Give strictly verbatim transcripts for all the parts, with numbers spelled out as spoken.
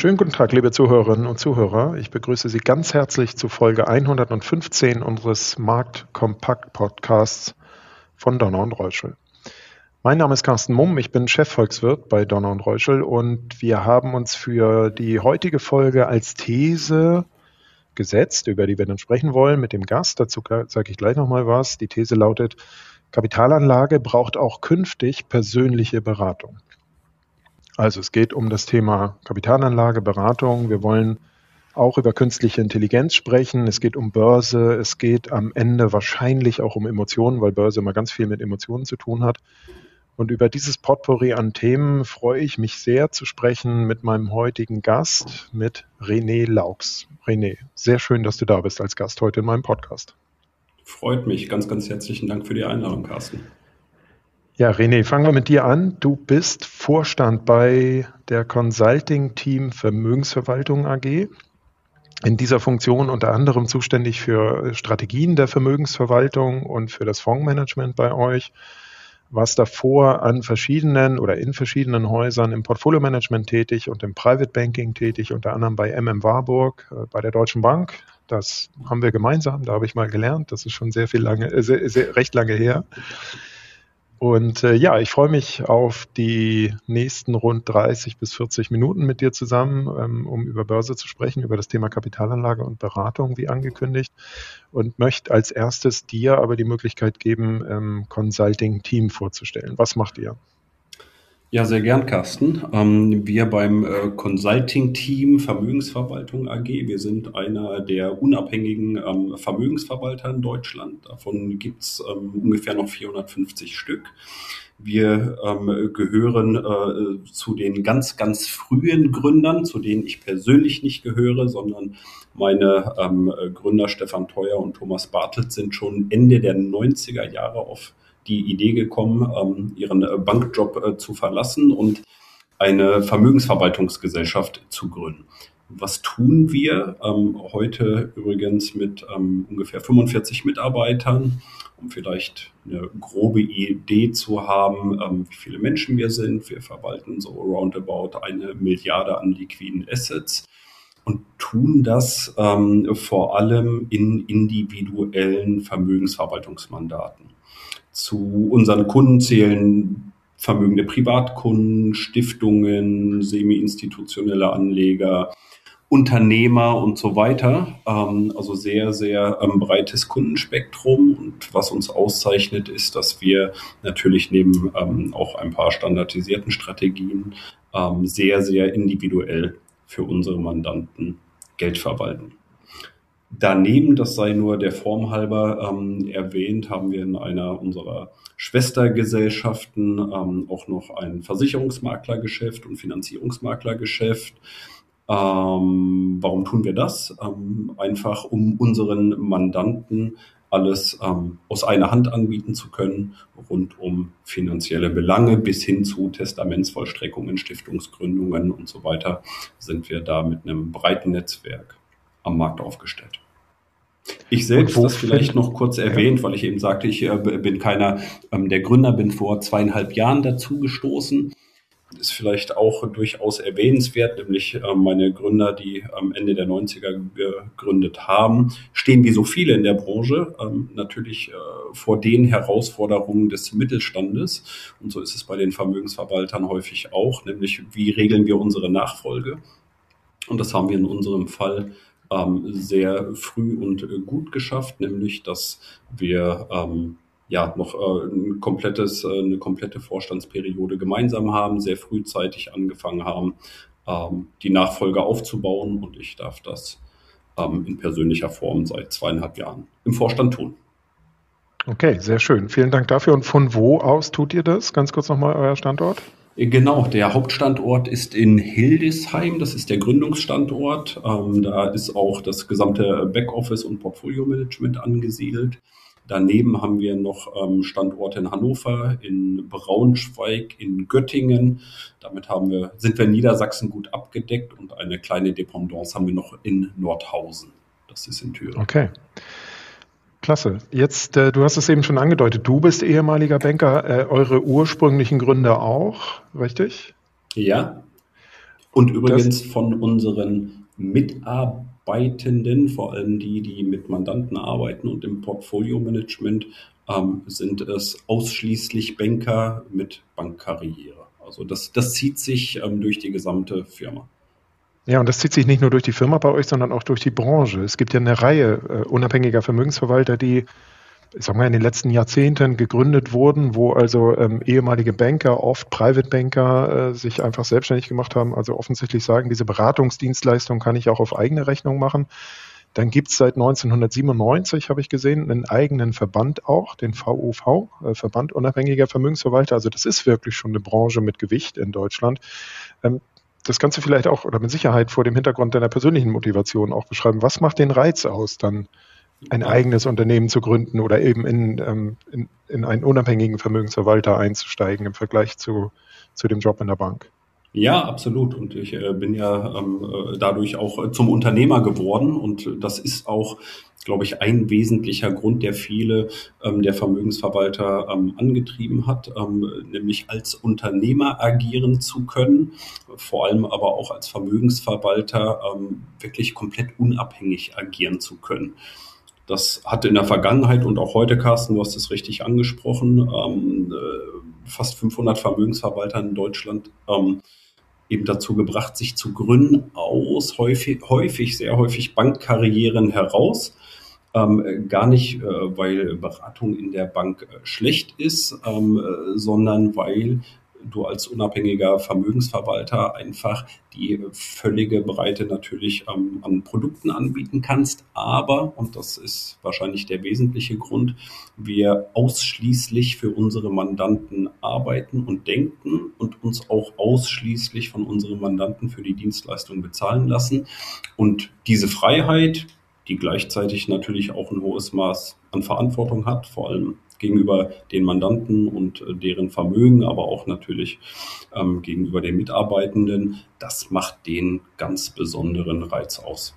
Schönen guten Tag, liebe Zuhörerinnen und Zuhörer. Ich begrüße Sie ganz herzlich zu Folge hundertfünfzehn unseres Marktkompakt-Podcasts von Donner und Reuschel. Mein Name ist Carsten Mumm, ich bin Chefvolkswirt bei Donner und Reuschel und wir haben uns für die heutige Folge als These gesetzt, über die wir dann sprechen wollen mit dem Gast. Dazu sage ich gleich nochmal was. Die These lautet: Kapitalanlage braucht auch künftig persönliche Beratung. Also es geht um das Thema Kapitalanlage, Beratung. Wir wollen auch über künstliche Intelligenz sprechen. Es geht um Börse. Es geht am Ende wahrscheinlich auch um Emotionen, weil Börse immer ganz viel mit Emotionen zu tun hat. Und über dieses Potpourri an Themen freue ich mich sehr zu sprechen mit meinem heutigen Gast, mit René Laux. René, sehr schön, dass du da bist als Gast heute in meinem Podcast. Freut mich. Ganz, ganz herzlichen Dank für die Einladung, Carsten. Ja, René, fangen wir mit dir an. Du bist Vorstand bei der Consulting Team Vermögensverwaltung A G. In dieser Funktion unter anderem zuständig für Strategien der Vermögensverwaltung und für das Fondsmanagement bei euch. Warst davor an verschiedenen oder in verschiedenen Häusern im Portfolio-Management tätig und im Private Banking tätig, unter anderem bei M M Warburg, bei der Deutschen Bank. Das haben wir gemeinsam, da habe ich mal gelernt. Das ist schon sehr viel lange, sehr, sehr, recht lange her. Und äh, ja, ich freue mich auf die nächsten rund dreißig bis vierzig Minuten mit dir zusammen, ähm, um über Börse zu sprechen, über das Thema Kapitalanlage und Beratung, wie angekündigt. Und möchte als erstes dir aber die Möglichkeit geben, ähm, Consulting Team vorzustellen. Was macht ihr? Ja, sehr gern, Carsten. Ähm, wir beim äh, Consulting-Team Vermögensverwaltung A G, wir sind einer der unabhängigen ähm, Vermögensverwalter in Deutschland. Davon gibt's ähm, ungefähr noch vierhundertfünfzig Stück. Wir ähm, gehören äh, zu den ganz, ganz frühen Gründern, zu denen ich persönlich nicht gehöre, sondern meine ähm, Gründer Stefan Theuer und Thomas Bartelt sind schon Ende der neunziger Jahre auf die Idee gekommen, ähm, ihren äh, Bankjob äh, zu verlassen und eine Vermögensverwaltungsgesellschaft zu gründen. Was tun wir? Ähm, heute übrigens mit ähm, ungefähr fünfundvierzig Mitarbeitern, um vielleicht eine grobe Idee zu haben, ähm, wie viele Menschen wir sind. Wir verwalten so roundabout eine Milliarde an liquiden Assets und tun das ähm, vor allem in individuellen Vermögensverwaltungsmandaten. Zu unseren Kunden zählen vermögende Privatkunden, Stiftungen, semi-institutionelle Anleger, Unternehmer und so weiter. Also sehr, sehr breites Kundenspektrum. Und was uns auszeichnet, ist, dass wir natürlich neben auch ein paar standardisierten Strategien sehr, sehr individuell für unsere Mandanten Geld verwalten. Daneben, das sei nur der Form halber ähm, erwähnt, haben wir in einer unserer Schwestergesellschaften ähm, auch noch ein Versicherungsmaklergeschäft und Finanzierungsmaklergeschäft. Ähm, warum tun wir das? Ähm, einfach, um unseren Mandanten alles ähm, aus einer Hand anbieten zu können, rund um finanzielle Belange bis hin zu Testamentsvollstreckungen, Stiftungsgründungen und so weiter, sind wir da mit einem breiten Netzwerk am Markt aufgestellt. Ich selbst, das vielleicht noch kurz erwähnt, weil ich eben sagte, ich äh, bin keiner ähm, der Gründer, bin vor zweieinhalb Jahren dazu gestoßen. Ist vielleicht auch durchaus erwähnenswert, nämlich äh, meine Gründer, die am Ende der neunziger gegründet haben, stehen wie so viele in der Branche ähm, natürlich äh, vor den Herausforderungen des Mittelstandes. Und so ist es bei den Vermögensverwaltern häufig auch, nämlich wie regeln wir unsere Nachfolge? Und das haben wir in unserem Fall ähm, sehr früh und äh, gut geschafft, nämlich dass wir ähm, ja noch äh, ein komplettes, äh, eine komplette Vorstandsperiode gemeinsam haben, sehr frühzeitig angefangen haben, ähm, die Nachfolge aufzubauen, und ich darf das ähm, in persönlicher Form seit zweieinhalb Jahren im Vorstand tun. Okay, sehr schön. Vielen Dank dafür. Und von wo aus tut ihr das? Ganz kurz nochmal euer Standort. Genau, der Hauptstandort ist in Hildesheim, das ist der Gründungsstandort. Ähm, da ist auch das gesamte Backoffice und Portfolio-Management angesiedelt. Daneben haben wir noch ähm, Standorte in Hannover, in Braunschweig, in Göttingen. Damit haben wir, sind wir in Niedersachsen gut abgedeckt, und eine kleine Dependance haben wir noch in Nordhausen. Das ist in Thüringen. Okay. Klasse. Jetzt, äh, du hast es eben schon angedeutet, du bist ehemaliger Banker, äh, eure ursprünglichen Gründer auch, richtig? Ja. Und übrigens das von unseren Mitarbeitenden, vor allem die, die mit Mandanten arbeiten und im Portfolio-Management, ähm, sind es ausschließlich Banker mit Bankkarriere. Also das, das zieht sich ähm, durch die gesamte Firma. Ja, und das zieht sich nicht nur durch die Firma bei euch, sondern auch durch die Branche. Es gibt ja eine Reihe äh, unabhängiger Vermögensverwalter, die, ich sag mal, in den letzten Jahrzehnten gegründet wurden, wo also ähm, ehemalige Banker, oft Private Banker, äh, sich einfach selbstständig gemacht haben. Also offensichtlich sagen, diese Beratungsdienstleistung kann ich auch auf eigene Rechnung machen. Dann gibt es seit neunzehnhundertsiebenundneunzig, habe ich gesehen, einen eigenen Verband auch, den V U V, äh, Verband unabhängiger Vermögensverwalter. Also das ist wirklich schon eine Branche mit Gewicht in Deutschland. Ähm, Das kannst du vielleicht auch oder mit Sicherheit vor dem Hintergrund deiner persönlichen Motivation auch beschreiben. Was macht den Reiz aus, dann ein ja. eigenes Unternehmen zu gründen oder eben in, ähm, in, in einen unabhängigen Vermögensverwalter einzusteigen im Vergleich zu, zu dem Job in der Bank? Ja, absolut. Und ich äh, bin ja ähm, dadurch auch äh, zum Unternehmer geworden. Und das ist auch, glaube ich, ein wesentlicher Grund, der viele ähm, der Vermögensverwalter ähm, angetrieben hat, ähm, nämlich als Unternehmer agieren zu können, vor allem aber auch als Vermögensverwalter ähm, wirklich komplett unabhängig agieren zu können. Das hat in der Vergangenheit und auch heute, Carsten, du hast es richtig angesprochen, ähm, äh, fast fünfhundert Vermögensverwalter in Deutschland ähm, eben dazu gebracht, sich zu gründen aus häufig, häufig sehr häufig Bankkarrieren heraus. Ähm, gar nicht, äh, weil Beratung in der Bank äh, schlecht ist, ähm, äh, sondern weil du als unabhängiger Vermögensverwalter einfach die völlige Breite natürlich ähm, an Produkten anbieten kannst. Aber, und das ist wahrscheinlich der wesentliche Grund, wir ausschließlich für unsere Mandanten arbeiten und denken und uns auch ausschließlich von unseren Mandanten für die Dienstleistung bezahlen lassen. Und diese Freiheit, die gleichzeitig natürlich auch ein hohes Maß an Verantwortung hat, vor allem gegenüber den Mandanten und deren Vermögen, aber auch natürlich ähm, gegenüber den Mitarbeitenden. Das macht den ganz besonderen Reiz aus.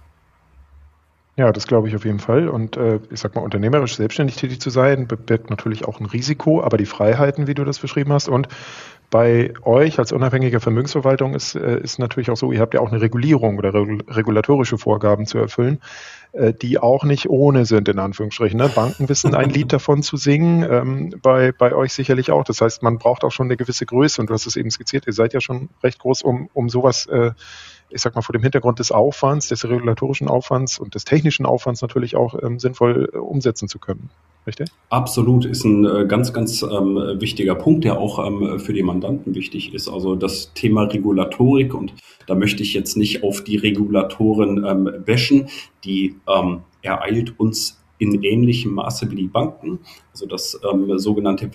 Ja, das glaube ich auf jeden Fall. Und äh, ich sag mal, unternehmerisch selbstständig tätig zu sein, birgt natürlich auch ein Risiko, aber die Freiheiten, wie du das beschrieben hast. Und bei euch als unabhängiger Vermögensverwaltung ist, äh, ist natürlich auch so, ihr habt ja auch eine Regulierung oder reg- regulatorische Vorgaben zu erfüllen, äh, die auch nicht ohne sind, in Anführungsstrichen. Ne? Banken wissen ein Lied davon zu singen, ähm, bei, bei euch sicherlich auch. Das heißt, man braucht auch schon eine gewisse Größe und du hast es eben skizziert, ihr seid ja schon recht groß, um, um sowas äh, ich sag mal, vor dem Hintergrund des Aufwands, des regulatorischen Aufwands und des technischen Aufwands natürlich auch ähm, sinnvoll äh, umsetzen zu können. Richtig? Absolut, ist ein äh, ganz, ganz ähm, wichtiger Punkt, der auch ähm, für die Mandanten wichtig ist. Also das Thema Regulatorik, und da möchte ich jetzt nicht auf die Regulatoren ähm, bashen, die ähm, ereilt uns in ähnlichem Maße wie die Banken. Also das ähm, sogenannte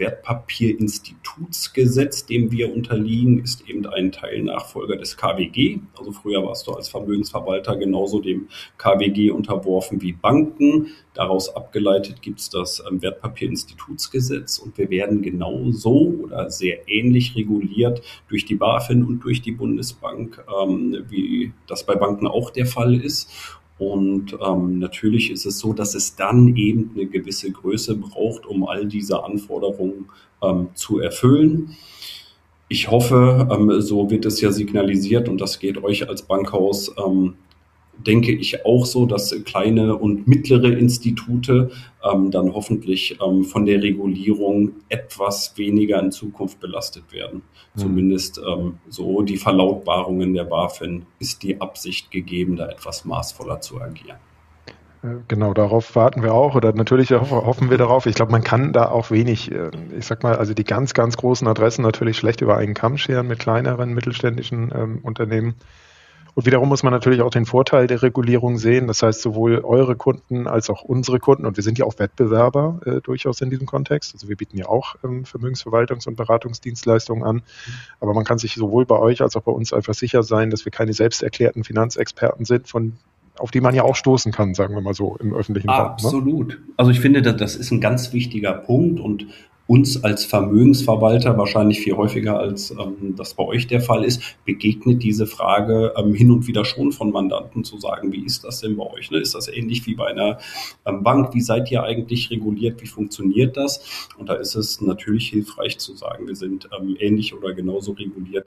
Wertpapierinstitutsgesetz, dem wir unterliegen, ist eben ein Teilnachfolger des K W G. Also früher warst du als Vermögensverwalter genauso dem K W G unterworfen wie Banken. Daraus abgeleitet gibt es das ähm, Wertpapierinstitutsgesetz und wir werden genauso oder sehr ähnlich reguliert durch die BaFin und durch die Bundesbank, ähm, wie das bei Banken auch der Fall ist. Und ähm, natürlich ist es so, dass es dann eben eine gewisse Größe braucht, um all diese Anforderungen ähm, zu erfüllen. Ich hoffe, ähm, so wird es ja signalisiert und das geht euch als Bankhaus, ähm, denke ich auch so, dass kleine und mittlere Institute ähm, dann hoffentlich ähm, von der Regulierung etwas weniger in Zukunft belastet werden. Mhm. Zumindest ähm, so die Verlautbarungen der BaFin ist die Absicht gegeben, da etwas maßvoller zu agieren. Genau, darauf warten wir auch oder natürlich hoffen wir darauf. Ich glaube, man kann da auch wenig, ich sag mal, also die ganz, ganz großen Adressen natürlich schlecht über einen Kamm scheren mit kleineren mittelständischen ähm, Unternehmen. Und wiederum muss man natürlich auch den Vorteil der Regulierung sehen. Das heißt, sowohl eure Kunden als auch unsere Kunden, und wir sind ja auch Wettbewerber äh, durchaus in diesem Kontext. Also wir bieten ja auch ähm, Vermögensverwaltungs- und Beratungsdienstleistungen an. Aber man kann sich sowohl bei euch als auch bei uns einfach sicher sein, dass wir keine selbsterklärten Finanzexperten sind, von auf die man ja auch stoßen kann, sagen wir mal so, im öffentlichen Raum. Absolut. Ne? Also ich finde, das ist ein ganz wichtiger Punkt und uns als Vermögensverwalter wahrscheinlich viel häufiger, als ähm, das bei euch der Fall ist, begegnet diese Frage ähm, hin und wieder schon von Mandanten zu sagen, wie ist das denn bei euch? Ne? Ist das ähnlich wie bei einer ähm, Bank? Wie seid ihr eigentlich reguliert? Wie funktioniert das? Und da ist es natürlich hilfreich zu sagen, wir sind ähm, ähnlich oder genauso reguliert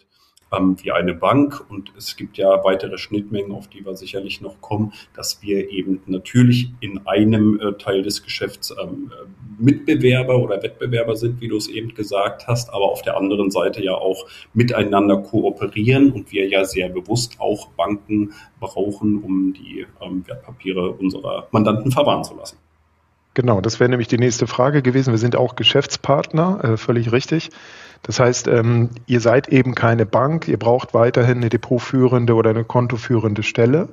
ähm, wie eine Bank. Und es gibt ja weitere Schnittmengen, auf die wir sicherlich noch kommen, dass wir eben natürlich in einem äh, Teil des Geschäfts ähm, Mitbewerber oder Wettbewerber sind, wie du es eben gesagt hast, aber auf der anderen Seite ja auch miteinander kooperieren und wir ja sehr bewusst auch Banken brauchen, um die ähm, Wertpapiere unserer Mandanten verwahren zu lassen. Genau, das wäre nämlich die nächste Frage gewesen. Wir sind auch Geschäftspartner, äh, völlig richtig. Das heißt, ähm, ihr seid eben keine Bank, ihr braucht weiterhin eine depotführende oder eine kontoführende Stelle,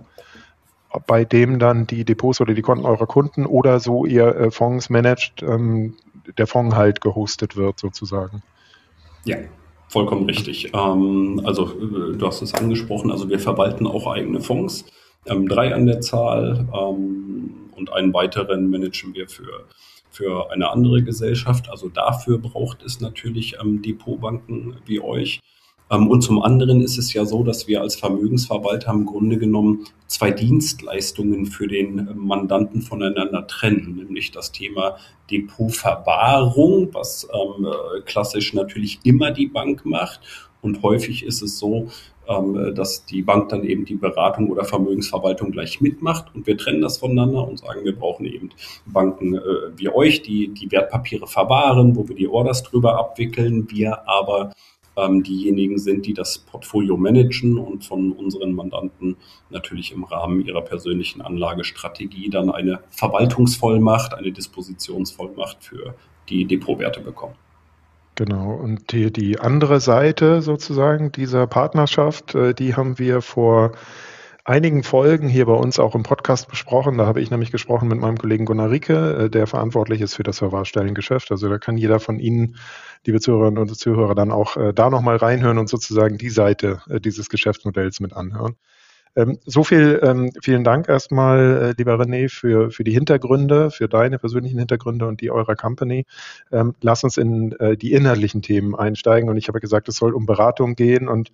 bei dem dann die Depots oder die Konten eurer Kunden oder so ihr äh, Fonds managt, ähm, der Fonds halt gehostet wird sozusagen. Ja, vollkommen richtig. Ähm, also äh, du hast es angesprochen, also wir verwalten auch eigene Fonds, ähm, drei an der Zahl ähm, und einen weiteren managen wir für, für eine andere Gesellschaft. Also dafür braucht es natürlich ähm, Depotbanken wie euch. Ähm, und zum anderen ist es ja so, dass wir als Vermögensverwalter im Grunde genommen zwei Dienstleistungen für den Mandanten voneinander trennen, nämlich das Thema Depotverwahrung, was ähm, klassisch natürlich immer die Bank macht. Und häufig ist es so, ähm, dass die Bank dann eben die Beratung oder Vermögensverwaltung gleich mitmacht. Und wir trennen das voneinander und sagen, wir brauchen eben Banken äh, wie euch, die die Wertpapiere verwahren, wo wir die Orders drüber abwickeln. Wir aber ähm, diejenigen sind, die das Portfolio managen und von unseren Mandanten natürlich im Rahmen ihrer persönlichen Anlagestrategie dann eine Verwaltungsvollmacht, eine Dispositionsvollmacht für die Depotwerte bekommen. Genau, und die, die andere Seite sozusagen dieser Partnerschaft, äh, die haben wir vor einigen Folgen hier bei uns auch im Podcast besprochen. Da habe ich nämlich gesprochen mit meinem Kollegen Gunnar Rieke, äh, der verantwortlich ist für das Verwahrstellengeschäft. Also da kann jeder von Ihnen, liebe Zuhörerinnen und Zuhörer, dann auch äh, da nochmal reinhören und sozusagen die Seite äh, dieses Geschäftsmodells mit anhören. Ähm, so viel, ähm, vielen Dank erstmal, äh, lieber René, für, für die Hintergründe, für deine persönlichen Hintergründe und die eurer Company. Ähm, lass uns in äh, die inhaltlichen Themen einsteigen. Und ich habe gesagt, es soll um Beratung gehen und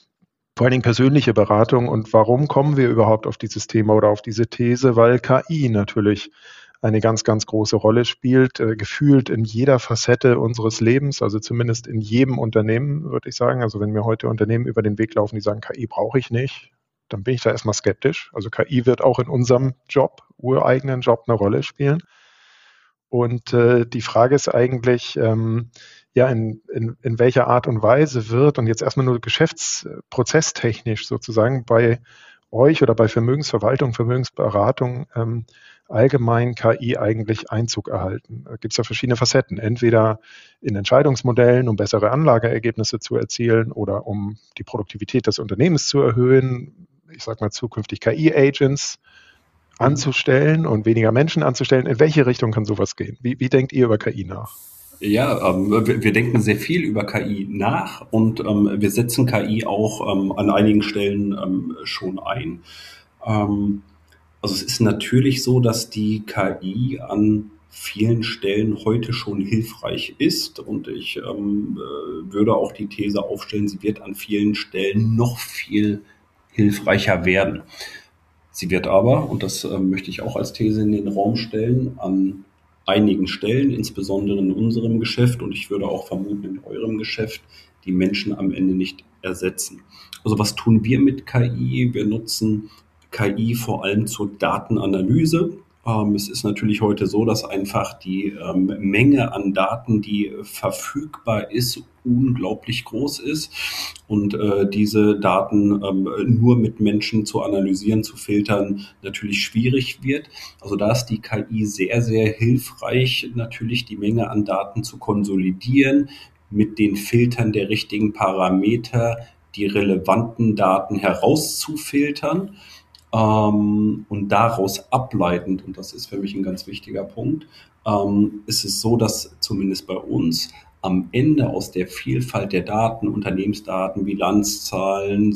vor allen Dingen persönliche Beratung. Und warum kommen wir überhaupt auf dieses Thema oder auf diese These? Weil K I natürlich eine ganz, ganz große Rolle spielt, äh, gefühlt in jeder Facette unseres Lebens, also zumindest in jedem Unternehmen, würde ich sagen. Also wenn mir heute Unternehmen über den Weg laufen, die sagen, K I brauche ich nicht, dann bin ich da erstmal skeptisch. Also K I wird auch in unserem Job, ureigenen Job, eine Rolle spielen. Und äh, die Frage ist eigentlich, ähm, ja, in, in, in welcher Art und Weise wird, und jetzt erstmal nur geschäftsprozesstechnisch sozusagen, bei euch oder bei Vermögensverwaltung, Vermögensberatung ähm, allgemein K I eigentlich Einzug erhalten? Da gibt es ja verschiedene Facetten. Entweder in Entscheidungsmodellen, um bessere Anlageergebnisse zu erzielen oder um die Produktivität des Unternehmens zu erhöhen. Ich sage mal zukünftig K I-Agents anzustellen und weniger Menschen anzustellen. In welche Richtung kann sowas gehen? Wie, wie denkt ihr über K I nach? Ja, ähm, wir, wir denken sehr viel über K I nach und ähm, wir setzen K I auch ähm, an einigen Stellen ähm, schon ein. Ähm, also es ist natürlich so, dass die K I an vielen Stellen heute schon hilfreich ist und ich ähm, äh, würde auch die These aufstellen, sie wird an vielen Stellen noch viel hilfreicher werden. Sie wird aber, und das äh, möchte ich auch als These in den Raum stellen, an einigen Stellen, insbesondere in unserem Geschäft und ich würde auch vermuten in eurem Geschäft, die Menschen am Ende nicht ersetzen. Also was tun wir mit K I? Wir nutzen K I vor allem zur Datenanalyse. Ähm, es ist natürlich heute so, dass einfach die ähm, Menge an Daten, die verfügbar ist, unglaublich groß ist und äh, diese Daten ähm, nur mit Menschen zu analysieren, zu filtern, natürlich schwierig wird. Also da ist die K I sehr, sehr hilfreich, natürlich die Menge an Daten zu konsolidieren, mit den Filtern der richtigen Parameter die relevanten Daten herauszufiltern. Ähm, und daraus ableitend, und das ist für mich ein ganz wichtiger Punkt, ähm, ist es so, dass zumindest bei uns am Ende aus der Vielfalt der Daten, Unternehmensdaten, Bilanzzahlen,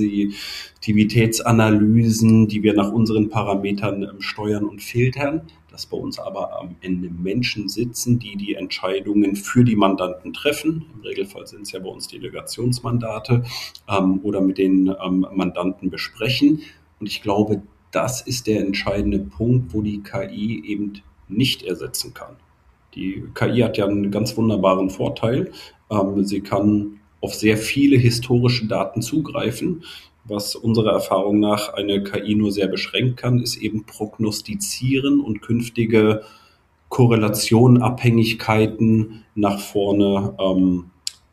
Sensitivitätsanalysen, die wir nach unseren Parametern ähm, steuern und filtern, dass bei uns aber am Ende Menschen sitzen, die die Entscheidungen für die Mandanten treffen. Im Regelfall sind es ja bei uns Delegationsmandate ähm, oder mit den ähm, Mandanten besprechen. Und ich glaube, das ist der entscheidende Punkt, wo die K I eben nicht ersetzen kann. Die K I hat ja einen ganz wunderbaren Vorteil. Ähm, sie kann auf sehr viele historische Daten zugreifen. Was unserer Erfahrung nach eine K I nur sehr beschränkt kann, ist eben prognostizieren und künftige Korrelationen, Abhängigkeiten nach vorne ähm,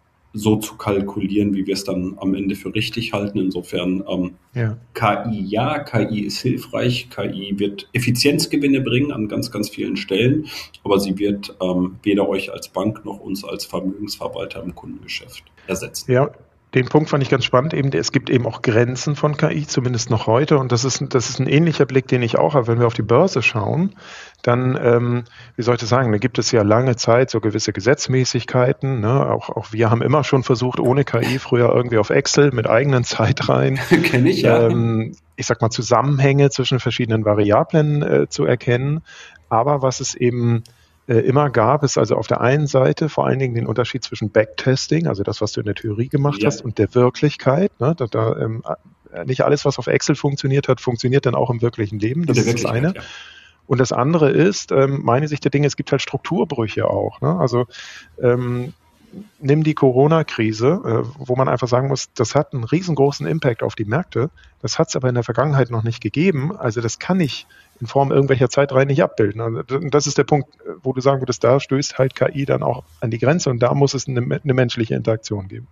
so zu kalkulieren, wie wir es dann am Ende für richtig halten. Insofern ähm, ja. K I ja, K I ist hilfreich, K I wird Effizienzgewinne bringen an ganz, ganz vielen Stellen, aber sie wird ähm, weder euch als Bank noch uns als Vermögensverwalter im Kundengeschäft ersetzen. Ja. Den Punkt fand ich ganz spannend. Eben, es gibt eben auch Grenzen von K I, zumindest noch heute. Und das ist, das ist ein ähnlicher Blick, den ich auch habe. Wenn wir auf die Börse schauen, dann, ähm, wie soll ich das sagen, da gibt es ja lange Zeit so gewisse Gesetzmäßigkeiten. Ne? Auch, auch wir haben immer schon versucht, ohne K I früher irgendwie auf Excel mit eigenen Zeitreihen, Kenn ich, ja. ähm, ich sag mal, Zusammenhänge zwischen verschiedenen Variablen äh, zu erkennen. Aber was es eben immer gab es also auf der einen Seite vor allen Dingen den Unterschied zwischen Backtesting, also das, was du in der Theorie gemacht ja. hast, und der Wirklichkeit. Ne? Da, da, ähm, nicht alles, was auf Excel funktioniert hat, funktioniert dann auch im wirklichen Leben. Das ist das eine. Ja. Und das andere ist, ähm, meine Sicht der Dinge, es gibt halt Strukturbrüche auch. Ne? Also ähm, nimm die Corona-Krise, äh, wo man einfach sagen muss, das hat einen riesengroßen Impact auf die Märkte. Das hat es aber in der Vergangenheit noch nicht gegeben. Also das kann ich in Form irgendwelcher Zeitreihen nicht abbilden. Also das ist der Punkt, wo du sagen würdest, da stößt halt K I dann auch an die Grenze und da muss es eine, eine menschliche Interaktion geben.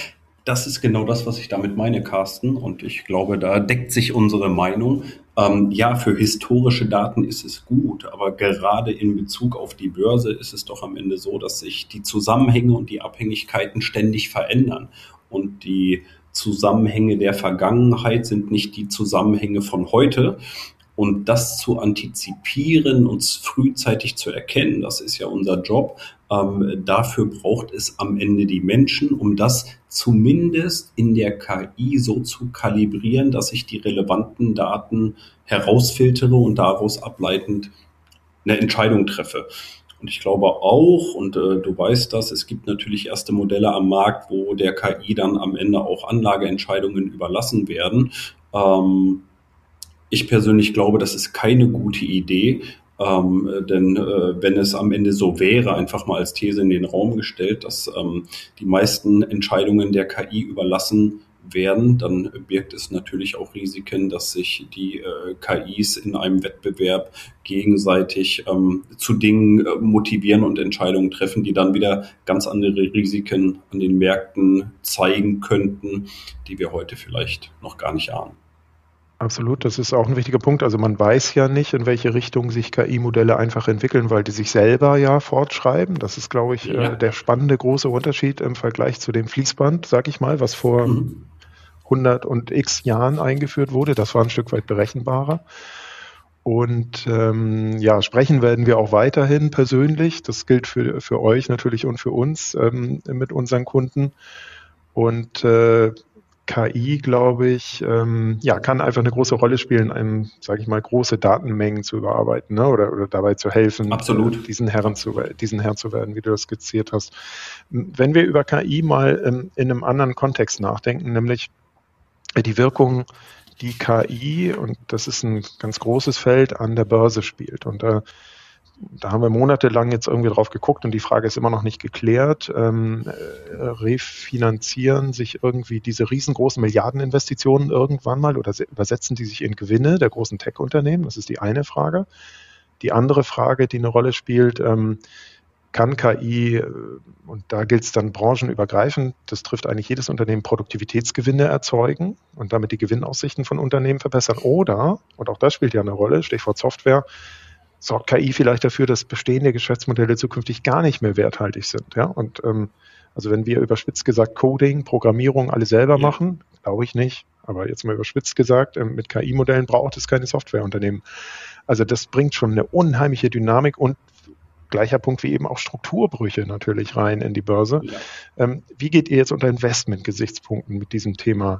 Das ist genau das, was ich damit meine, Carsten. Und ich glaube, da deckt sich unsere Meinung. Ähm, ja, für historische Daten ist es gut, aber gerade in Bezug auf die Börse ist es doch am Ende so, dass sich die Zusammenhänge und die Abhängigkeiten ständig verändern. Und die Zusammenhänge der Vergangenheit sind nicht die Zusammenhänge von heute. Und das zu antizipieren und frühzeitig zu erkennen, das ist ja unser Job. Ähm, dafür braucht es am Ende die Menschen, um das zumindest in der K I so zu kalibrieren, dass ich die relevanten Daten herausfiltere und daraus ableitend eine Entscheidung treffe. Und ich glaube auch, und äh, du weißt das, es gibt natürlich erste Modelle am Markt, wo der K I dann am Ende auch Anlageentscheidungen überlassen werden. Ähm, Ich persönlich glaube, das ist keine gute Idee, ähm, denn äh, wenn es am Ende so wäre, einfach mal als These in den Raum gestellt, dass ähm, die meisten Entscheidungen der K I überlassen werden, dann birgt es natürlich auch Risiken, dass sich die äh, K Is in einem Wettbewerb gegenseitig ähm, zu Dingen äh, motivieren und Entscheidungen treffen, die dann wieder ganz andere Risiken an den Märkten zeigen könnten, die wir heute vielleicht noch gar nicht ahnen. Absolut, das ist auch ein wichtiger Punkt. Also man weiß ja nicht, in welche Richtung sich K I-Modelle einfach entwickeln, weil die sich selber ja fortschreiben. Das ist, glaube ich, ja. äh, der spannende große Unterschied im Vergleich zu dem Fließband, sag ich mal, was vor mhm. hundert und x Jahren eingeführt wurde. Das war ein Stück weit berechenbarer. Und ähm, ja, sprechen werden wir auch weiterhin persönlich. Das gilt für, für euch natürlich und für uns ähm, mit unseren Kunden. Und äh, K I, glaube ich, ähm, ja, kann einfach eine große Rolle spielen, einem, sage ich mal, große Datenmengen zu überarbeiten, ne? oder, oder dabei zu helfen, Absolut. Äh, diesen Herren zu, diesen Herrn zu werden, wie du das skizziert hast. Wenn wir über K I mal ähm, in einem anderen Kontext nachdenken, nämlich die Wirkung, die K I, und das ist ein ganz großes Feld, an der Börse spielt. Und da äh, Da haben wir monatelang jetzt irgendwie drauf geguckt und die Frage ist immer noch nicht geklärt. Ähm, äh, refinanzieren sich irgendwie diese riesengroßen Milliardeninvestitionen irgendwann mal oder se- übersetzen die sich in Gewinne der großen Tech-Unternehmen? Das ist die eine Frage. Die andere Frage, die eine Rolle spielt, ähm, kann K I, äh, und da gilt es dann branchenübergreifend, das trifft eigentlich jedes Unternehmen, Produktivitätsgewinne erzeugen und damit die Gewinnaussichten von Unternehmen verbessern? Oder, und auch das spielt ja eine Rolle, Stichwort Software, sorgt K I vielleicht dafür, dass bestehende Geschäftsmodelle zukünftig gar nicht mehr werthaltig sind. Ja? Und ähm, also wenn wir überspitzt gesagt Coding, Programmierung alle selber ja. machen, glaube ich nicht. Aber jetzt mal überspitzt gesagt, ähm, mit K I-Modellen braucht es keine Softwareunternehmen. Also das bringt schon eine unheimliche Dynamik und gleicher Punkt wie eben auch Strukturbrüche natürlich rein in die Börse. Ja. Ähm, wie geht ihr jetzt unter Investment-Gesichtspunkten mit diesem Thema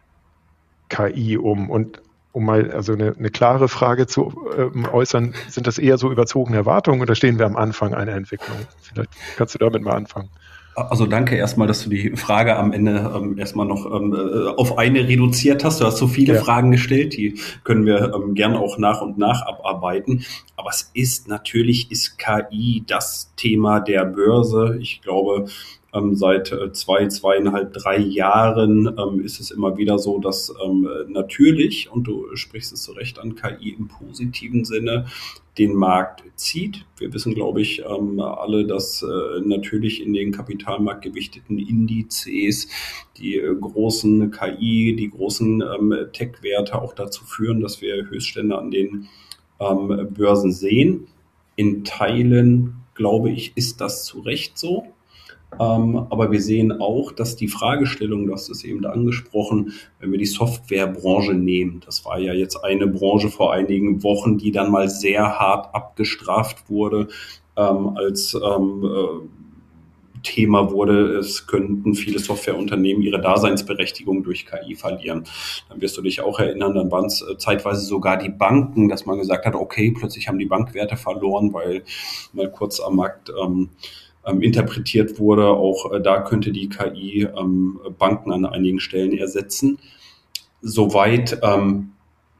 K I um? Und um mal also eine, eine klare Frage zu ähm, äußern, sind das eher so überzogene Erwartungen oder stehen wir am Anfang einer Entwicklung? Vielleicht kannst du damit mal anfangen. Also danke erstmal, dass du die Frage am Ende ähm, erstmal noch ähm, auf eine reduziert hast. Du hast so viele ja. Fragen gestellt, die können wir ähm, gern auch nach und nach abarbeiten. Aber es ist natürlich, ist K I das Thema der Börse. Ich glaube, Ähm, seit äh, zwei, zweieinhalb, drei Jahren ähm, ist es immer wieder so, dass ähm, natürlich, und du sprichst es zu Recht an, K I im positiven Sinne den Markt zieht. Wir wissen, glaube ich, ähm, alle, dass äh, natürlich in den kapitalmarktgewichteten Indizes die äh, großen K I, die großen ähm, Tech-Werte auch dazu führen, dass wir Höchststände an den ähm, Börsen sehen. In Teilen, glaube ich, ist das zu Recht so. Ähm, aber wir sehen auch, dass die Fragestellung, du hast es eben da angesprochen, wenn wir die Softwarebranche nehmen, das war ja jetzt eine Branche vor einigen Wochen, die dann mal sehr hart abgestraft wurde, ähm, als ähm, äh, Thema wurde, es könnten viele Softwareunternehmen ihre Daseinsberechtigung durch K I verlieren. Dann wirst du dich auch erinnern, dann waren es zeitweise sogar die Banken, dass man gesagt hat, okay, plötzlich haben die Bankwerte verloren, weil mal kurz am Markt ähm, ähm, interpretiert wurde, auch äh, da könnte die K I ähm, Banken an einigen Stellen ersetzen. Soweit ähm,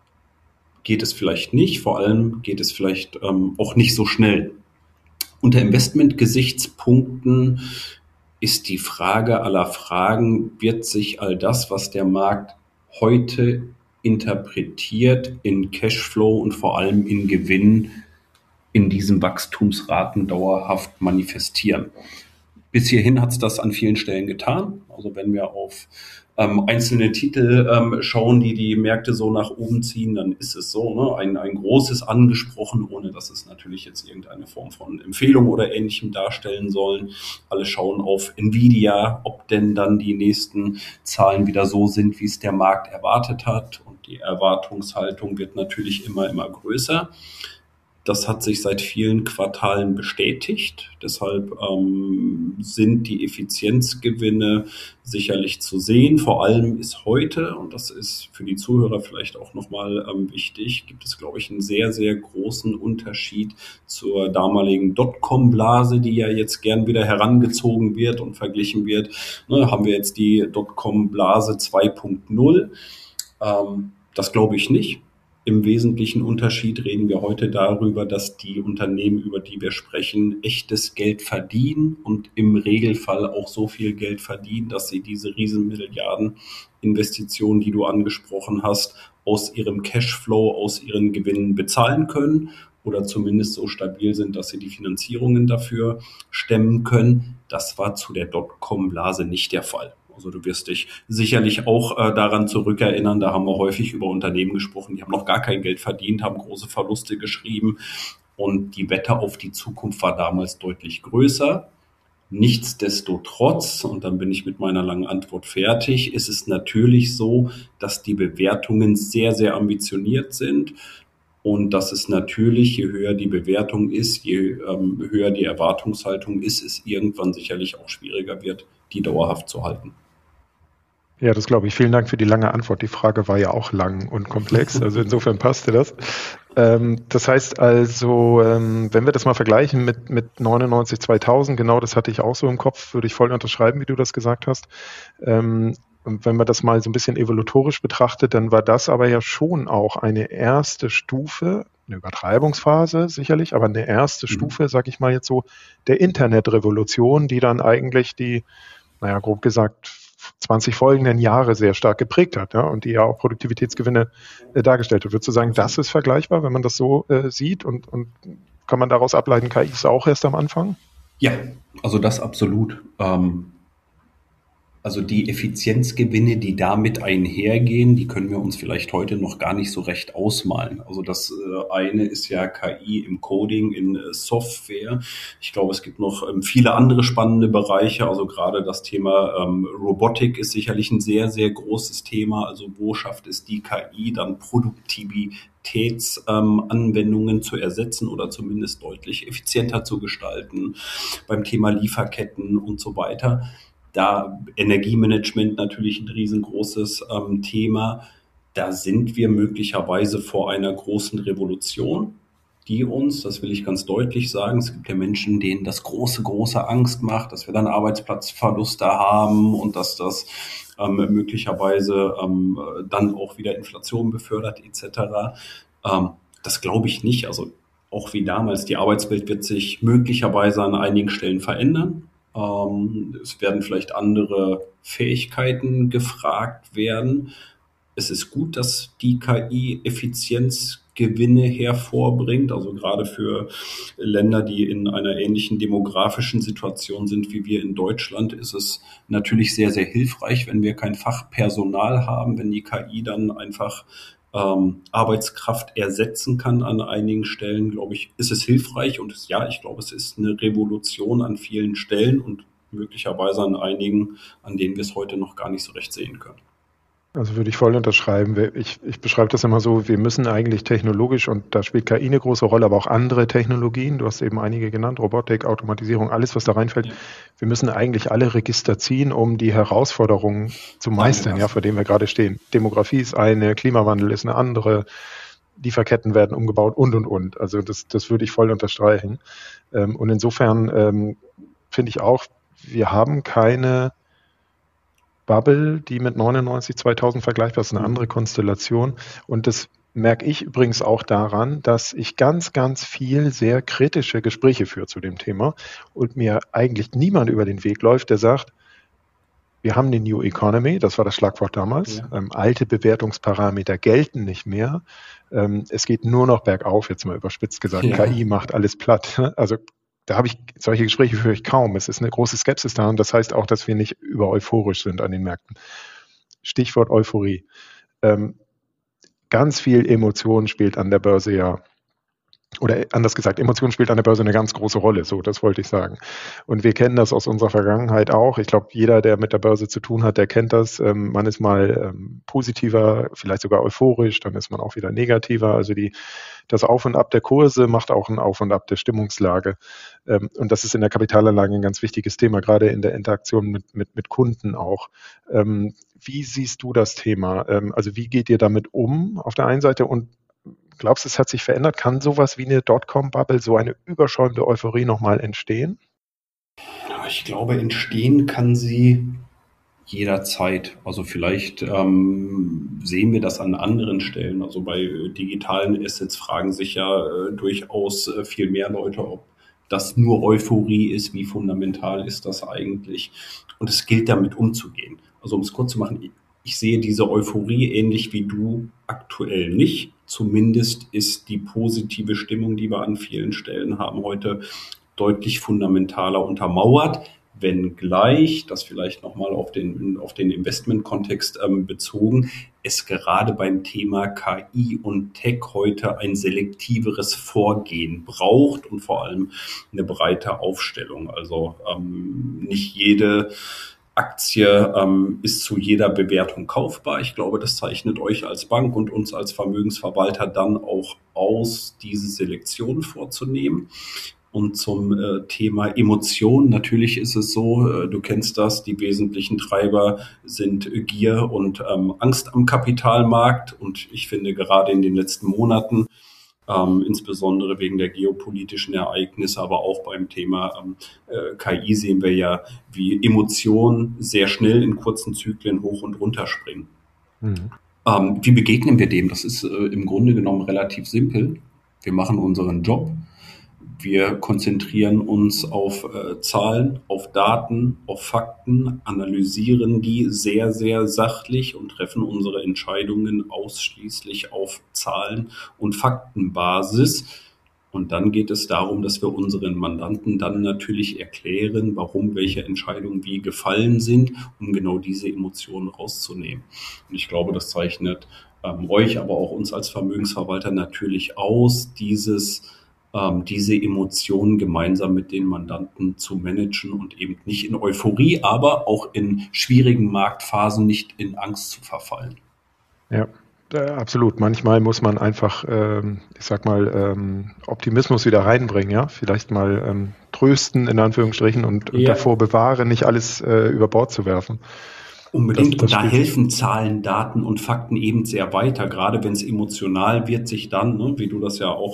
geht es vielleicht nicht, vor allem geht es vielleicht ähm, auch nicht so schnell. Unter Investmentgesichtspunkten ist die Frage aller Fragen, wird sich all das, was der Markt heute interpretiert, in Cashflow und vor allem in Gewinn in diesen Wachstumsraten dauerhaft manifestieren? Bis hierhin hat es das an vielen Stellen getan. Also wenn wir auf ähm, einzelne Titel ähm, schauen, die die Märkte so nach oben ziehen, dann ist es so, ne, ein, ein großes angesprochen, ohne dass es natürlich jetzt irgendeine Form von Empfehlung oder Ähnlichem darstellen sollen. Alle schauen auf Nvidia, ob denn dann die nächsten Zahlen wieder so sind, wie es der Markt erwartet hat. Und die Erwartungshaltung wird natürlich immer, immer größer. Das hat sich seit vielen Quartalen bestätigt. Deshalb ähm, sind die Effizienzgewinne sicherlich zu sehen. Vor allem ist heute, und das ist für die Zuhörer vielleicht auch nochmal ähm, wichtig, gibt es, glaube ich, einen sehr, sehr großen Unterschied zur damaligen Dotcom-Blase, die ja jetzt gern wieder herangezogen wird und verglichen wird. Ne, haben wir jetzt die Dotcom-Blase zwei Punkt null? Ähm, das glaube ich nicht. Im wesentlichen Unterschied reden wir heute darüber, dass die Unternehmen, über die wir sprechen, echtes Geld verdienen und im Regelfall auch so viel Geld verdienen, dass sie diese Riesenmilliarden-Investitionen, die du angesprochen hast, aus ihrem Cashflow, aus ihren Gewinnen bezahlen können oder zumindest so stabil sind, dass sie die Finanzierungen dafür stemmen können. Das war zu der Dotcom-Blase nicht der Fall. Also du wirst dich sicherlich auch äh, daran zurückerinnern, da haben wir häufig über Unternehmen gesprochen, die haben noch gar kein Geld verdient, haben große Verluste geschrieben und die Wette auf die Zukunft war damals deutlich größer. Nichtsdestotrotz, und dann bin ich mit meiner langen Antwort fertig, ist es natürlich so, dass die Bewertungen sehr, sehr ambitioniert sind. Und dass es natürlich, je höher die Bewertung ist, je ähm, höher die Erwartungshaltung ist, es irgendwann sicherlich auch schwieriger wird, die dauerhaft zu halten. Ja, das glaube ich. Vielen Dank für die lange Antwort. Die Frage war ja auch lang und komplex, also insofern passte das. Ähm, das heißt also, ähm, wenn wir das mal vergleichen mit, mit neunundneunzig, zweitausend, genau das hatte ich auch so im Kopf, würde ich voll unterschreiben, wie du das gesagt hast. Ähm, und wenn man das mal so ein bisschen evolutorisch betrachtet, dann war das aber ja schon auch eine erste Stufe, eine Übertreibungsphase sicherlich, aber eine erste mhm. Stufe, sag ich mal jetzt so, der Internetrevolution, die dann eigentlich die, naja, grob gesagt, zwanzig folgenden Jahre sehr stark geprägt hat, ja, und die ja auch Produktivitätsgewinne äh, dargestellt hat. Würdest du sagen, das ist vergleichbar, wenn man das so äh, sieht und, und kann man daraus ableiten, K I ist auch erst am Anfang? Ja, also das absolut. Ähm, also die Effizienzgewinne, die damit einhergehen, die können wir uns vielleicht heute noch gar nicht so recht ausmalen. Also das äh, eine ist ja K I im Coding, in äh, Software. Ich glaube, es gibt noch ähm, viele andere spannende Bereiche. Also gerade das Thema ähm, Robotik ist sicherlich ein sehr, sehr großes Thema. Also wo schafft es die K I dann Produktivitätsanwendungen ähm, zu ersetzen oder zumindest deutlich effizienter zu gestalten beim Thema Lieferketten und so weiter. Da Energiemanagement natürlich ein riesengroßes ähm, Thema. Da sind wir möglicherweise vor einer großen Revolution, die uns, das will ich ganz deutlich sagen, es gibt ja Menschen, denen das große, große Angst macht, dass wir dann Arbeitsplatzverluste haben und dass das ähm, möglicherweise ähm, dann auch wieder Inflation befördert et cetera. Ähm, das glaube ich nicht. Also auch wie damals, die Arbeitswelt wird sich möglicherweise an einigen Stellen verändern. Ähm, es werden vielleicht andere Fähigkeiten gefragt werden. Es ist gut, dass die K I Effizienzgewinne hervorbringt, also gerade für Länder, die in einer ähnlichen demografischen Situation sind wie wir in Deutschland, ist es natürlich sehr, sehr hilfreich, wenn wir kein Fachpersonal haben, wenn die K I dann einfach ähm, Arbeitskraft ersetzen kann an einigen Stellen, glaube ich, ist es hilfreich. Und es, ja, ich glaube, es ist eine Revolution an vielen Stellen und möglicherweise an einigen, an denen wir es heute noch gar nicht so recht sehen können. Also würde ich voll unterschreiben. Ich, ich beschreibe das immer so, wir müssen eigentlich technologisch, und da spielt K I eine große Rolle, aber auch andere Technologien, du hast eben einige genannt, Robotik, Automatisierung, alles, was da reinfällt. Ja. Wir müssen eigentlich alle Register ziehen, um die Herausforderungen zu meistern, ja, vor denen wir gerade stehen. Demografie ist eine, Klimawandel ist eine andere, Lieferketten werden umgebaut und, und, und. Also das, das würde ich voll unterstreichen. Und insofern ähm, finde ich auch, wir haben keine Bubble, die mit neunundneunzig, zweitausend vergleichbar ist, eine andere Konstellation. Und das merke ich übrigens auch daran, dass ich ganz, ganz viel sehr kritische Gespräche führe zu dem Thema und mir eigentlich niemand über den Weg läuft, der sagt, wir haben die New Economy, das war das Schlagwort damals, ja. ähm, alte Bewertungsparameter gelten nicht mehr. Ähm, es geht nur noch bergauf, jetzt mal überspitzt gesagt, ja. K I macht alles platt. Also da habe ich, solche Gespräche führe ich kaum. Es ist eine große Skepsis da und das heißt auch, dass wir nicht über euphorisch sind an den Märkten. Stichwort Euphorie. Ähm, ganz viel Emotion spielt an der Börse ja, oder anders gesagt, Emotion spielt an der Börse eine ganz große Rolle, so, das wollte ich sagen. Und wir kennen das aus unserer Vergangenheit auch. Ich glaube, jeder, der mit der Börse zu tun hat, der kennt das. Ähm, man ist mal ähm, positiver, vielleicht sogar euphorisch, dann ist man auch wieder negativer. Also die, das Auf und Ab der Kurse macht auch ein Auf und Ab der Stimmungslage. Ähm, und das ist in der Kapitalanlage ein ganz wichtiges Thema, gerade in der Interaktion mit, mit, mit Kunden auch. Ähm, wie siehst du das Thema? Ähm, also wie geht ihr damit um auf der einen Seite und glaubst du, es hat sich verändert? Kann sowas wie eine Dotcom-Bubble, so eine überschäumende Euphorie nochmal entstehen? Ich glaube, entstehen kann sie jederzeit. Also vielleicht ähm, sehen wir das an anderen Stellen. Also bei digitalen Assets fragen sich ja äh, durchaus äh, viel mehr Leute, ob das nur Euphorie ist, wie fundamental ist das eigentlich? Und es gilt damit umzugehen. Also um es kurz zu machen, ich sehe diese Euphorie ähnlich wie du aktuell nicht. Zumindest ist die positive Stimmung, die wir an vielen Stellen haben, heute deutlich fundamentaler untermauert, wenngleich, das vielleicht nochmal auf den, auf den Investment-Kontext ähm, bezogen, es gerade beim Thema K I und Tech heute ein selektiveres Vorgehen braucht und vor allem eine breite Aufstellung. Also ähm, nicht jede Aktie ähm, ist zu jeder Bewertung kaufbar. Ich glaube, das zeichnet euch als Bank und uns als Vermögensverwalter dann auch aus, diese Selektion vorzunehmen. Und zum äh, Thema Emotionen, natürlich ist es so, äh, du kennst das, die wesentlichen Treiber sind Gier und ähm, Angst am Kapitalmarkt. Und ich finde gerade in den letzten Monaten, Ähm, insbesondere wegen der geopolitischen Ereignisse, aber auch beim Thema ähm, äh, K I sehen wir ja, wie Emotionen sehr schnell in kurzen Zyklen hoch und runter springen. Mhm. Ähm, wie begegnen wir dem? Das ist äh, im Grunde genommen relativ simpel. Wir machen unseren Job. Wir konzentrieren uns auf äh, Zahlen, auf Daten, auf Fakten, analysieren die sehr, sehr sachlich und treffen unsere Entscheidungen ausschließlich auf Zahlen- und Faktenbasis. Und dann geht es darum, dass wir unseren Mandanten dann natürlich erklären, warum welche Entscheidungen wie gefallen sind, um genau diese Emotionen rauszunehmen. Und ich glaube, das zeichnet ähm, euch, aber auch uns als Vermögensverwalter natürlich aus, dieses Ähm, diese Emotionen gemeinsam mit den Mandanten zu managen und eben nicht in Euphorie, aber auch in schwierigen Marktphasen nicht in Angst zu verfallen. Ja, absolut. Manchmal muss man einfach, ähm, ich sag mal, ähm, Optimismus wieder reinbringen, ja, vielleicht mal ähm, trösten in Anführungsstrichen und, und ja. davor bewahren, nicht alles äh, über Bord zu werfen. Unbedingt. Das, das und da helfen Zahlen, Daten und Fakten eben sehr weiter. Gerade wenn es emotional wird, sich dann, ne, wie du das ja auch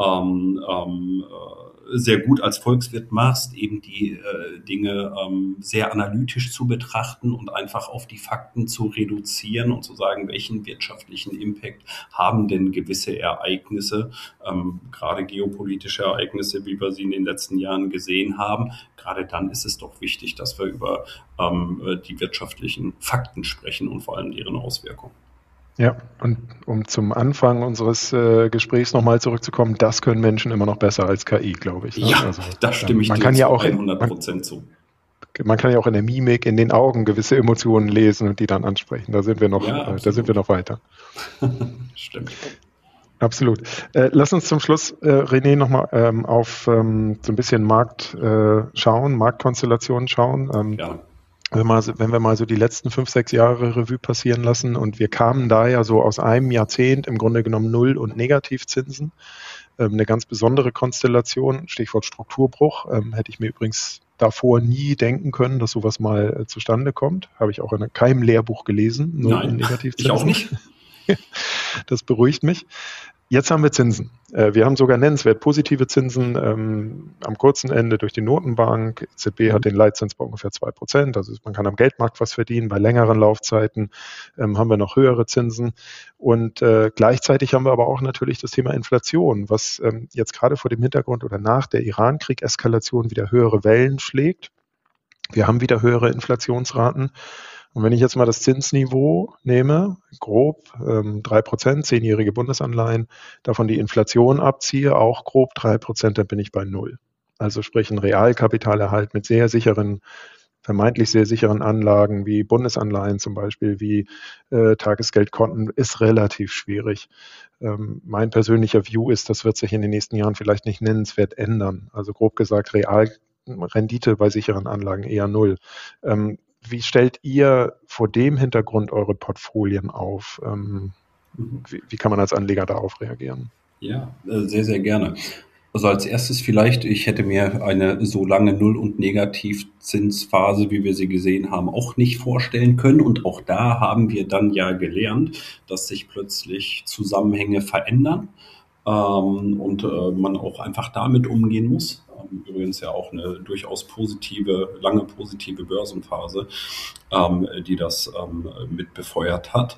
ähm, ähm, sehr gut als Volkswirt machst, eben die äh, Dinge ähm, sehr analytisch zu betrachten und einfach auf die Fakten zu reduzieren und zu sagen, welchen wirtschaftlichen Impact haben denn gewisse Ereignisse, ähm, gerade geopolitische Ereignisse, wie wir sie in den letzten Jahren gesehen haben. Gerade dann ist es doch wichtig, dass wir über ähm, die wirtschaftlichen Fakten sprechen und vor allem deren Auswirkungen. Ja, und um zum Anfang unseres äh, Gesprächs nochmal zurückzukommen, das können Menschen immer noch besser als K I, glaube ich. Ne? Ja, also, da stimme ich man dir kann zu ja auch, hundert man, Prozent zu. man kann ja auch in der Mimik, in den Augen gewisse Emotionen lesen und die dann ansprechen. Da sind wir noch, Ja, äh, da sind wir noch weiter. Stimmt. Absolut. Äh, lass uns zum Schluss, äh, René, nochmal ähm, auf ähm, so ein bisschen Markt äh, schauen, Marktkonstellationen schauen. Ähm, Ja. Wenn, mal, wenn wir mal so die letzten fünf, sechs Jahre Revue passieren lassen und wir kamen da ja so aus einem Jahrzehnt im Grunde genommen Null- und Negativzinsen, ähm, eine ganz besondere Konstellation, Stichwort Strukturbruch, ähm, hätte ich mir übrigens davor nie denken können, dass sowas mal äh, zustande kommt, habe ich auch in keinem Lehrbuch gelesen, Null- und Nein, Negativzinsen. ich auch nicht. Das beruhigt mich. Jetzt haben wir Zinsen. Wir haben sogar nennenswert positive Zinsen ähm, am kurzen Ende durch die Notenbank. E Z B mhm. hat den Leitzins bei ungefähr zwei Prozent. Also man kann am Geldmarkt was verdienen. Bei längeren Laufzeiten ähm, haben wir noch höhere Zinsen. Und äh, gleichzeitig haben wir aber auch natürlich das Thema Inflation, was ähm, jetzt gerade vor dem Hintergrund oder nach der Iran-Krieg-Eskalation wieder höhere Wellen schlägt. Wir haben wieder höhere Inflationsraten. Und wenn ich jetzt mal das Zinsniveau nehme, grob ähm, drei Prozent, zehnjährige Bundesanleihen, davon die Inflation abziehe, auch grob drei Prozent, dann bin ich bei null. Also sprich ein Realkapitalerhalt mit sehr sicheren, vermeintlich sehr sicheren Anlagen wie Bundesanleihen zum Beispiel, wie äh, Tagesgeldkonten, ist relativ schwierig. Ähm, mein persönlicher View ist, das wird sich in den nächsten Jahren vielleicht nicht nennenswert ändern. Also grob gesagt, Realrendite bei sicheren Anlagen eher null. Ähm, Wie stellt ihr vor dem Hintergrund eure Portfolien auf? Ähm, mhm. wie, wie kann man als Anleger darauf reagieren? Ja, sehr, sehr gerne. Also als erstes vielleicht, ich hätte mir eine so lange Null- und Negativzinsphase, wie wir sie gesehen haben, auch nicht vorstellen können. Und auch da haben wir dann ja gelernt, dass sich plötzlich Zusammenhänge verändern ähm, und äh, man auch einfach damit umgehen muss. Übrigens ja auch eine durchaus positive, lange positive Börsenphase, ähm, die das ähm, mit befeuert hat.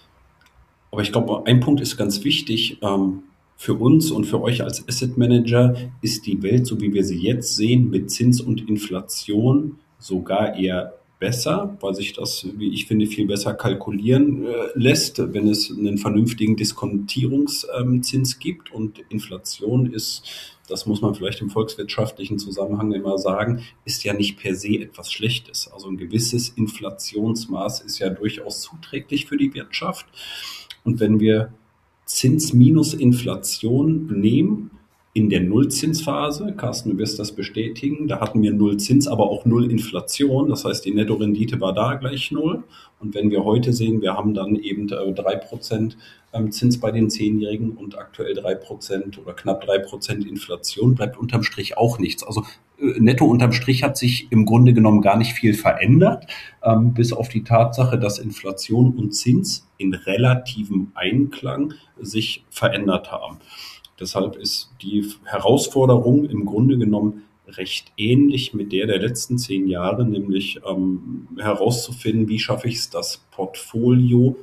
Aber ich glaube, ein Punkt ist ganz wichtig. Ähm, für uns und für euch als Asset Manager ist die Welt, so wie wir sie jetzt sehen, mit Zins und Inflation sogar eher besser, weil sich das, wie ich finde, viel besser kalkulieren äh, lässt, wenn es einen vernünftigen Diskontierungszins gibt. Und Inflation ist, das muss man vielleicht im volkswirtschaftlichen Zusammenhang immer sagen, ist ja nicht per se etwas Schlechtes. Also ein gewisses Inflationsmaß ist ja durchaus zuträglich für die Wirtschaft. Und wenn wir Zins minus Inflation nehmen in der Nullzinsphase, Carsten, du wirst das bestätigen, da hatten wir Null Zins, aber auch Null Inflation, das heißt, die Nettorendite war da gleich Null. Und wenn wir heute sehen, wir haben dann eben drei Prozent Zins bei den Zehnjährigen und aktuell drei Prozent oder knapp drei Prozent Inflation, bleibt unterm Strich auch nichts. Also netto unterm Strich hat sich im Grunde genommen gar nicht viel verändert, ähm, bis auf die Tatsache, dass Inflation und Zins in relativem Einklang sich verändert haben. Deshalb ist die Herausforderung im Grunde genommen recht ähnlich mit der der letzten zehn Jahre, nämlich ähm, herauszufinden, wie schaffe ich es, das Portfolio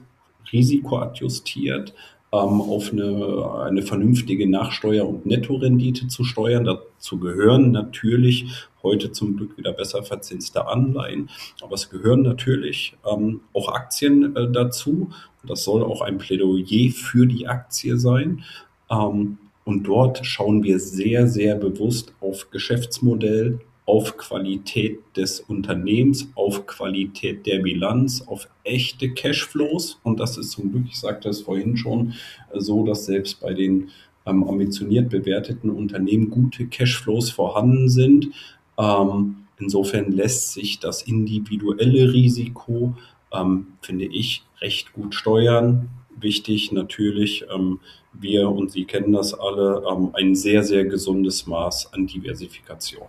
risikoadjustiert ähm, auf eine, eine vernünftige Nachsteuer- und Nettorendite zu steuern. Dazu gehören natürlich heute zum Glück wieder besser verzinste Anleihen, aber es gehören natürlich ähm, auch Aktien äh, dazu. Das soll auch ein Plädoyer für die Aktie sein. Ähm, und dort schauen wir sehr, sehr bewusst auf Geschäftsmodell, auf Qualität des Unternehmens, auf Qualität der Bilanz, auf echte Cashflows. Und das ist zum Glück, ich sagte es vorhin schon, so, dass selbst bei den ähm, ambitioniert bewerteten Unternehmen gute Cashflows vorhanden sind. Ähm, insofern lässt sich das individuelle Risiko, ähm, finde ich, recht gut steuern. Wichtig natürlich, ähm, wir und Sie kennen das alle, ähm, ein sehr, sehr gesundes Maß an Diversifikation.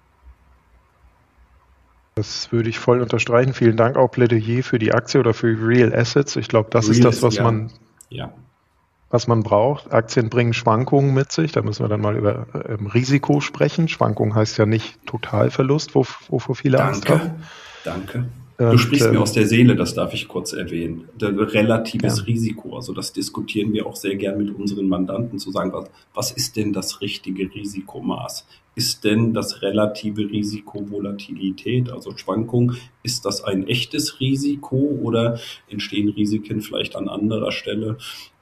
Das würde ich voll unterstreichen. Vielen Dank auch Plädoyer für die Aktie oder für Real Assets. Ich glaube, das Real ist das, was ja. man... Ja. was man braucht. Aktien bringen Schwankungen mit sich. Da müssen wir dann mal über ähm, Risiko sprechen. Schwankung heißt ja nicht Totalverlust, wovor viele Danke, Angst haben. Danke. Du Und, sprichst ähm, mir aus der Seele, das darf ich kurz erwähnen. Der relatives ja. Risiko, also das diskutieren wir auch sehr gern mit unseren Mandanten, zu sagen, was, was ist denn das richtige Risikomaß? Ist denn das relative Risiko Volatilität, also Schwankung, ist das ein echtes Risiko oder entstehen Risiken vielleicht an anderer Stelle?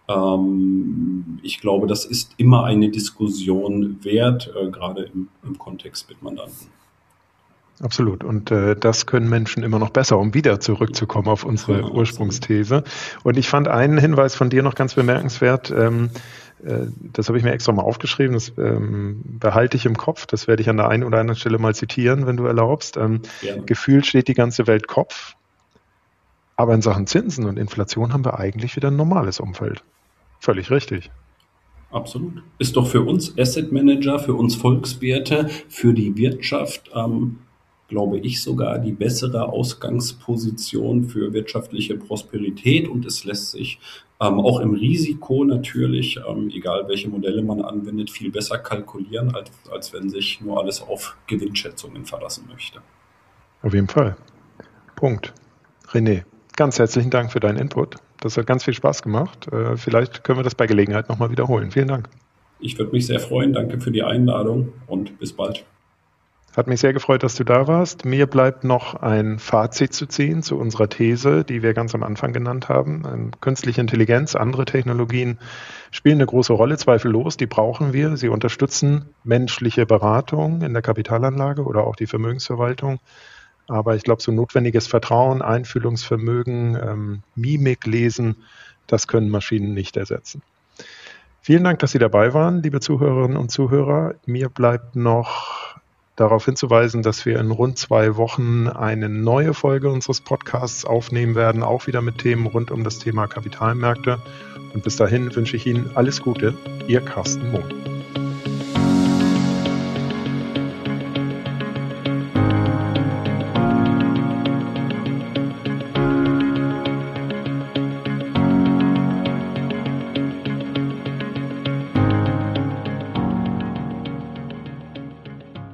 Ähm, ich glaube, das ist immer eine Diskussion wert, äh, gerade im, im Kontext mit Mandanten. Absolut. Und äh, das können Menschen immer noch besser, um wieder zurückzukommen auf unsere Ja, Ursprungsthese. Und ich fand einen Hinweis von dir noch ganz bemerkenswert. Ähm, äh, das habe ich mir extra mal aufgeschrieben. Das ähm, behalte ich im Kopf. Das werde ich an der einen oder anderen Stelle mal zitieren, wenn du erlaubst. Ähm, Gerne. Gefühlt steht die ganze Welt Kopf. Aber in Sachen Zinsen und Inflation haben wir eigentlich wieder ein normales Umfeld. Völlig richtig. Absolut. Ist doch für uns Asset Manager, für uns Volkswirte, für die Wirtschaft, ähm, glaube ich, sogar die bessere Ausgangsposition für wirtschaftliche Prosperität. Und es lässt sich ähm, auch im Risiko natürlich, ähm, egal welche Modelle man anwendet, viel besser kalkulieren, als, als wenn sich nur alles auf Gewinnschätzungen verlassen möchte. Auf jeden Fall. Punkt. René, ganz herzlichen Dank für deinen Input. Das hat ganz viel Spaß gemacht. Äh, vielleicht können wir das bei Gelegenheit nochmal wiederholen. Vielen Dank. Ich würde mich sehr freuen. Danke für die Einladung und bis bald. Hat mich sehr gefreut, dass du da warst. Mir bleibt noch ein Fazit zu ziehen zu unserer These, die wir ganz am Anfang genannt haben. Ähm, Künstliche Intelligenz, andere Technologien spielen eine große Rolle, zweifellos. Die brauchen wir. Sie unterstützen menschliche Beratung in der Kapitalanlage oder auch die Vermögensverwaltung. Aber ich glaube, so notwendiges Vertrauen, Einfühlungsvermögen, ähm, Mimik lesen, das können Maschinen nicht ersetzen. Vielen Dank, dass Sie dabei waren, liebe Zuhörerinnen und Zuhörer. Mir bleibt noch darauf hinzuweisen, dass wir in rund zwei Wochen eine neue Folge unseres Podcasts aufnehmen werden, auch wieder mit Themen rund um das Thema Kapitalmärkte. Und bis dahin wünsche ich Ihnen alles Gute. Ihr Carsten Mumm.